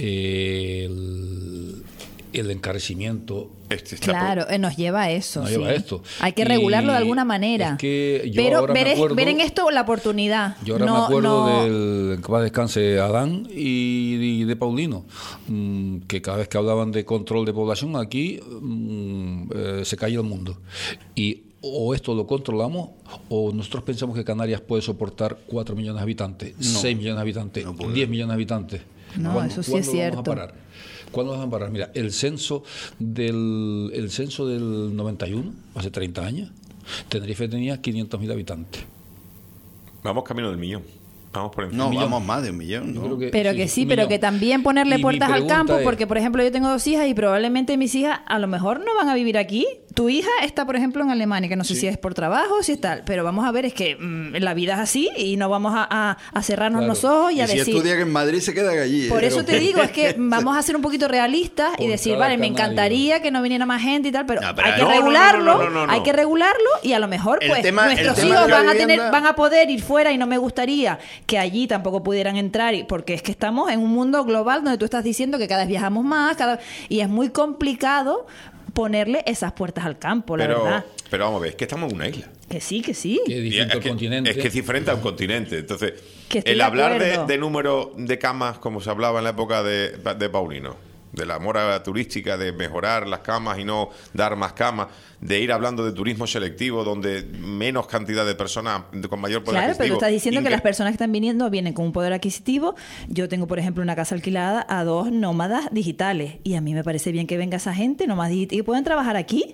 el encarecimiento... Claro, nos lleva a eso. Nos lleva a esto. Hay que regularlo de alguna manera. Es que yo pero ahora ver en esto la oportunidad. Yo ahora me acuerdo del que va a descanse Adán y de Paulino, que cada vez que hablaban de control de población aquí se caía el mundo. Y o esto lo controlamos o nosotros pensamos que Canarias puede soportar 4 millones de habitantes, 6 millones de habitantes, 10 millones de habitantes. No, eso sí es cierto. Vamos a parar? ¿Cuándo van a parar? Mira, el censo del 91, hace 30 años, Tenerife tenía 500.000 habitantes. Vamos camino del millón. Vamos por encima. No, vamos más de un millón. ¿no? Pero que también ponerle puertas al campo, porque por ejemplo yo tengo 2 hijas y probablemente mis hijas a lo mejor no van a vivir aquí. Tu hija está, por ejemplo, en Alemania, que no sé si es por trabajo o si es tal, pero vamos a ver, es que la vida es así y no vamos a cerrarnos los ojos y a decir... si estudia que en Madrid se queda allí. Por eso te digo, es que vamos a ser un poquito realistas y decir, vale, me encantaría que no viniera más gente y tal, pero hay que regularlo, hay que regularlo y a lo mejor pues nuestros hijos van a poder ir fuera y no me gustaría que allí tampoco pudieran entrar, porque es que estamos en un mundo global donde tú estás diciendo que cada vez viajamos más, y es muy complicado ponerle esas puertas al campo, la verdad. Pero vamos a ver, es que estamos en una isla. Que sí. Que es distinto al continente. Es que es diferente a un continente. Entonces, el hablar de número de camas, como se hablaba en la época de Paulino, de la mora turística, de mejorar las camas y no dar más camas, de ir hablando de turismo selectivo, donde menos cantidad de personas con mayor poder adquisitivo. Claro, pero tú estás diciendo que las personas que están viniendo vienen con un poder adquisitivo. Yo tengo, por ejemplo, una casa alquilada a 2 nómadas digitales y a mí me parece bien que venga esa gente nómadas digitales y pueden trabajar aquí.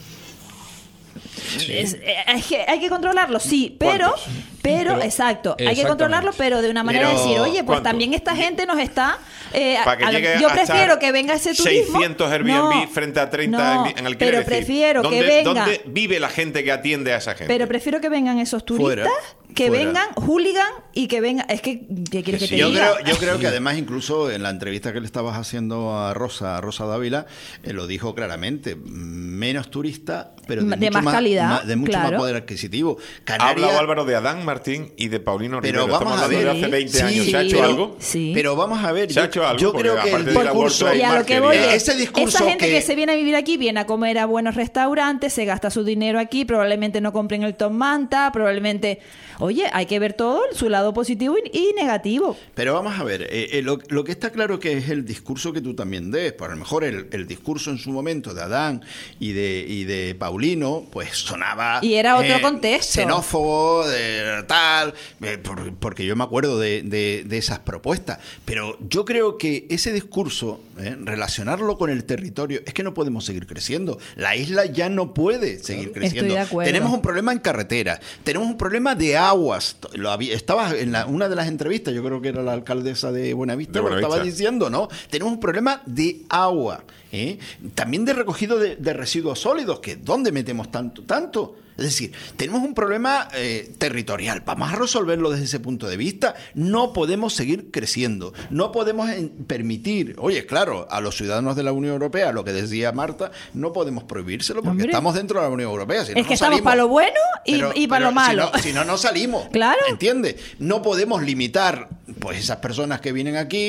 Sí. Es que hay que controlarlo, sí, pero exacto, hay que controlarlo, pero de una manera de decir, oye, pues también esta gente nos está... yo prefiero que venga ese turismo... 600 Airbnb frente a 30 en alquiler. Pero prefiero que venga... ¿Dónde vive la gente que atiende a esa gente? Pero prefiero que vengan esos turistas que fuera. vengan hooligan y que vengan... Es que, ¿qué quieres que te Yo diga? creo que además incluso en la entrevista que le estabas haciendo a Rosa Dávila, lo dijo claramente, menos turista, pero de, De mucho más calidad, de mucho claro. más poder adquisitivo. Ha Canarias, hablado Álvaro de Adán Martín y de Paulino Pero Rivero. vamos Estamos a hablando ver. de hace 20 Sí, años. ¿Se ha hecho pero- algo? Sí. pero vamos a ver, Se ha hecho algo, yo porque creo que aparte el del aborto discurso... hay Y a lo que marquería. voy es, Ese discurso esa gente que que se viene a vivir aquí viene a comer a buenos restaurantes, se gasta su dinero aquí, probablemente no compren el Tom Manta, probablemente... Oye, hay que ver todo, su lado positivo y negativo. Pero vamos a ver, lo que está claro que es el discurso que tú también des. Por lo mejor el discurso en su momento de Adán y de Paulino, pues sonaba... Y era otro contexto. Xenófobo, de tal, porque yo me acuerdo de esas propuestas. Pero yo creo que ese discurso, relacionarlo con el territorio, es que no podemos seguir creciendo. La isla ya no puede seguir creciendo. de acuerdo. Tenemos un problema en carreteras, tenemos un problema de aguas. Estaba en una de las entrevistas, yo creo que era la alcaldesa de Buenavista, lo estaba diciendo, ¿no? Tenemos un problema de agua, también de recogido de residuos sólidos, que ¿dónde metemos tanto? Es decir, tenemos un problema territorial. Vamos a resolverlo desde ese punto de vista. No podemos seguir creciendo. No podemos permitir, oye, claro, a los ciudadanos de la Unión Europea, lo que decía Marta, no podemos prohibírselo porque Hombre. estamos dentro de la Unión Europea. Si no, Es que no estamos salimos. para lo bueno y para lo malo. Si no salimos. Claro. ¿Entiendes? No podemos limitar pues esas personas que vienen aquí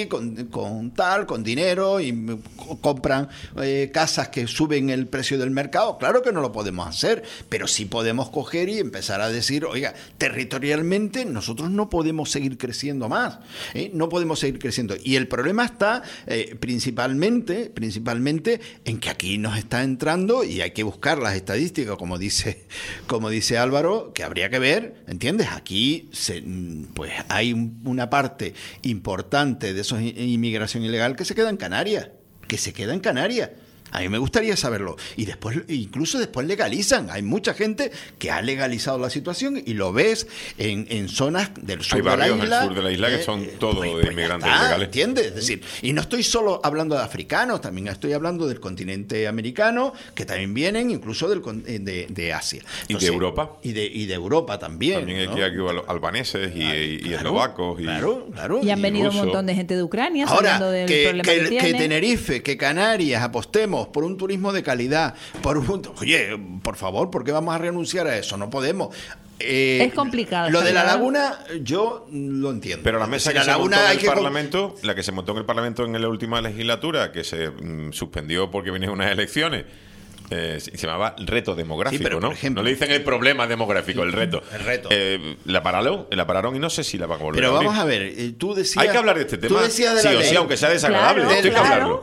con dinero y compran casas que suben el precio del mercado. Claro que no lo podemos hacer, pero sí podemos coger y empezar a decir, oiga, territorialmente nosotros no podemos seguir creciendo más, no podemos seguir creciendo. Y el problema está principalmente en que aquí nos está entrando, y hay que buscar las estadísticas, como dice Álvaro, que habría que ver, ¿entiendes? Aquí pues hay una parte importante de esa inmigración ilegal que se queda en Canarias, A mí me gustaría saberlo. Y después, incluso después legalizan. Hay mucha gente que ha legalizado la situación y lo ves en zonas del sur Hay de la barrios isla. del sur de la isla que son todos de ya inmigrantes está, ilegales. ¿entiendes? Es decir, y no estoy solo hablando de africanos, también estoy hablando del continente americano, que también vienen incluso de Asia. ¿Y de Europa? Y de Europa también. También hay ¿no? que aquí albaneses y eslovacos. Claro. Y han venido un rusos. montón de gente de Ucrania Ahora, sabiendo del que problema que tiene. Tenerife, que Canarias apostemos por un turismo de calidad, oye, por favor, ¿por qué vamos a renunciar a eso? No podemos. Es complicado. Lo de la ¿verdad? laguna, yo lo entiendo. Pero la mesa Si que se montó en el que Parlamento, la que se montó en el Parlamento en la última legislatura, que se suspendió porque venían unas elecciones, se llamaba reto demográfico, Sí, pero, ¿no? por ejemplo, No le dicen el problema demográfico, el reto. El reto. La pararon y no sé si la van a volver Pero a abrir. vamos a ver, tú decías... Hay que hablar de este tema, Tú decías de sí la o ley. sí, aunque sea desagradable. Claro, esto hay que hablarlo.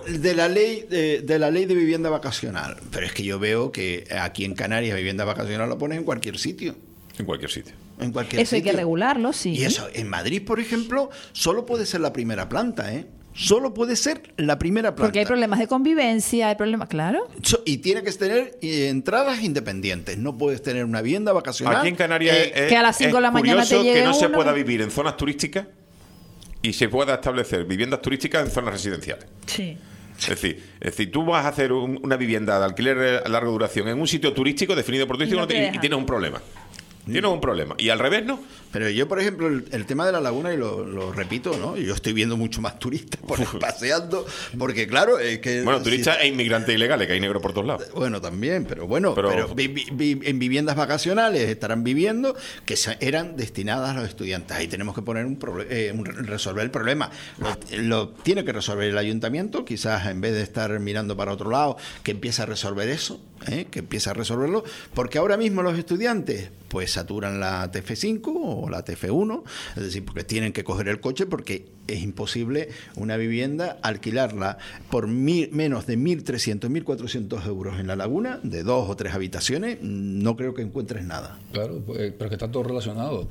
De la ley de vivienda vacacional. Pero es que yo veo que aquí en Canarias vivienda vacacional lo pones en cualquier sitio. En cualquier sitio. En cualquier Eso hay sitio. que regularlo, sí. Y eso, en Madrid, por ejemplo, solo puede ser la primera planta, ¿eh? Solo puede ser la primera planta. Porque hay problemas de convivencia, hay problemas, claro. Y tiene que tener entradas independientes. No puedes tener una vivienda vacacional. Aquí en Canarias que a las 5 de la mañana curioso te llegue que no se uno. pueda vivir en zonas turísticas y se pueda establecer viviendas turísticas en zonas residenciales. Sí. Es decir, tú vas a hacer una vivienda de alquiler a larga duración en un sitio turístico definido por turístico No te y dejan. tienes un problema. Tienes un problema. Y al revés, ¿no? Pero yo, por ejemplo, el tema de la laguna, y lo repito, ¿no? Yo estoy viendo mucho más turistas por ahí paseando, porque claro, que... Bueno, turistas e inmigrantes ilegales, que hay negro por todos lados. Bueno, también, pero bueno, Pero- en viviendas vacacionales estarán viviendo que eran destinadas a los estudiantes. Ahí tenemos que poner resolver el problema. Lo tiene que resolver el ayuntamiento, quizás en vez de estar mirando para otro lado, que empiece a resolver eso, que empiece a resolverlo, porque ahora mismo los estudiantes pues saturan la TF5 o la TF1, es decir, porque tienen que coger el coche porque es imposible una vivienda alquilarla por menos de 1.300, 1.400 euros en la laguna, de 2 o 3 habitaciones, no creo que encuentres nada. Claro, pero que está todo relacionado.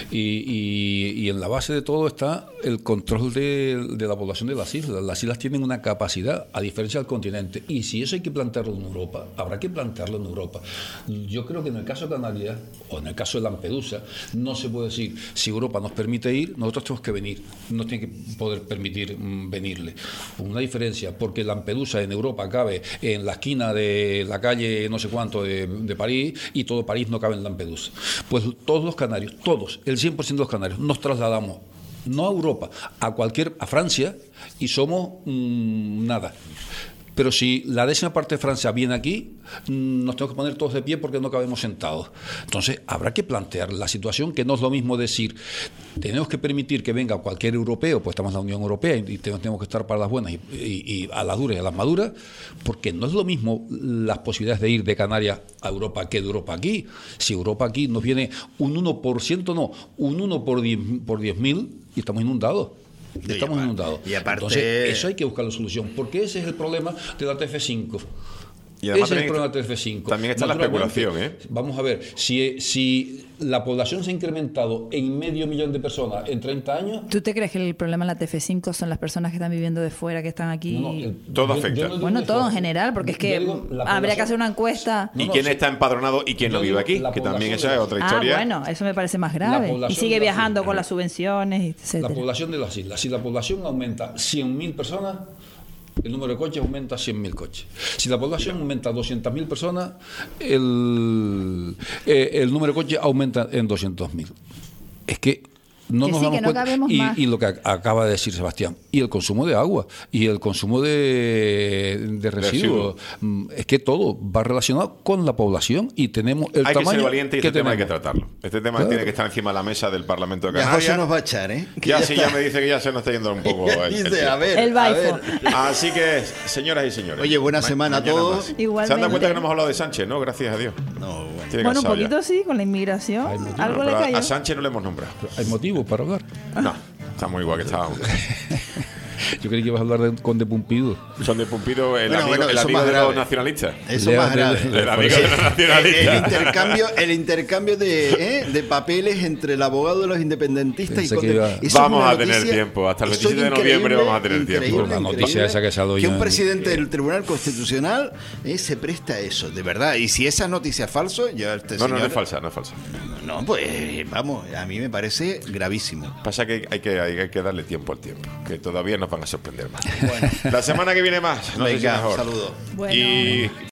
Y en la base de todo está el control de la población de las islas. Las islas tienen una capacidad, a diferencia del continente. Y si eso hay que plantearlo en Europa, habrá que plantearlo en Europa. Yo creo que en el caso de Canarias, o en el caso de Lampedusa, no se puede decir, si Europa nos permite ir, nosotros tenemos que venir. Nos tiene tiene que poder permitir venirle. Una diferencia, porque Lampedusa en Europa cabe en la esquina de la calle no sé cuánto de París, y todo París no cabe en Lampedusa. Pues todos los canarios, todos, el 100% de los canarios, nos trasladamos no a Europa, a Francia, y somos nada. Pero si la 10ª parte de Francia viene aquí, nos tenemos que poner todos de pie porque no cabemos sentados. Entonces, habrá que plantear la situación, que no es lo mismo decir, tenemos que permitir que venga cualquier europeo, pues estamos en la Unión Europea y tenemos que estar para las buenas y a las duras y a las maduras, porque no es lo mismo las posibilidades de ir de Canarias a Europa que de Europa aquí. Si Europa aquí nos viene un 1%, no, un 1 por 10.000 y estamos inundados. Estamos inundados. Y aparte, entonces, eso hay que buscar la solución, porque ese es el problema de la TF5. Y además Ese es el problema de la TF5. También está la especulación, ¿eh? Vamos a ver, si la población se ha incrementado en 500.000 de personas en 30 años... ¿Tú te crees que el problema en la TF5 son las personas que están viviendo de fuera, que están aquí? Todo afecta. Bueno, todo en general, porque es que habría que hacer una encuesta. ¿Y quién está empadronado y quién no vive aquí? Que también esa es otra historia. Bueno, eso me parece más grave. Y sigue viajando con las subvenciones, etc. La población de las islas. Si la población aumenta 100.000 personas, el número de coches aumenta 100.000 coches. Si la población aumenta 200.000 personas, el número de coches aumenta en 200.000. Es que no que nos sí, damos que no cuenta. cabemos más. Y lo que acaba de decir Sebastián, y el consumo de agua, y el consumo de residuos, es que todo va relacionado con la población, y tenemos el hay tamaño que ser valiente y que este tema hay que tenemos. tratarlo. Este tema Claro. tiene que estar encima de la mesa del Parlamento de ya Canarias. José nos va a echar, ¿eh? Que Ya sí, está. ya me dice que ya se nos está yendo un poco el Dice, tiempo. a ver, El a baifo. ver. Así que, señoras y señores. Oye, buena semana a mañana todos. más. Igualmente. ¿Se han dado cuenta que no hemos hablado de Sánchez, no? Gracias a Dios. No, bueno. Tiene Bueno, un cansado ya. poquito sí, con la inmigración. Algo le Pero cayó. a Sánchez no le hemos nombrado. Hay motivos para hablar. No, estamos igual que estábamos. Yo creí que ibas a hablar con De Pumpido. Son de Pumpido, el Bueno, amigo, bueno, el eso amigo más de grave. los nacionalistas. Eso Lea más grave. El amigo de los El nacionalistas. intercambio de papeles entre el abogado de los independentistas Pensé y que iba- eso es Vamos una a tener noticia- tiempo, hasta el eso es 27 de noviembre increíble, vamos a tener tiempo. increíble, La noticia increíble esa que se ha dado que ya un en- presidente del Tribunal Constitucional se presta a eso, de verdad. Y si esa noticia es falso, ya este No, señor... no es falsa, no es falsa. No, pues vamos, a mí me parece gravísimo. Pasa que hay que darle tiempo al tiempo, que todavía nos van a sorprender más. La semana que viene más, no sé si Venga, mejor. saludos. Bueno. Y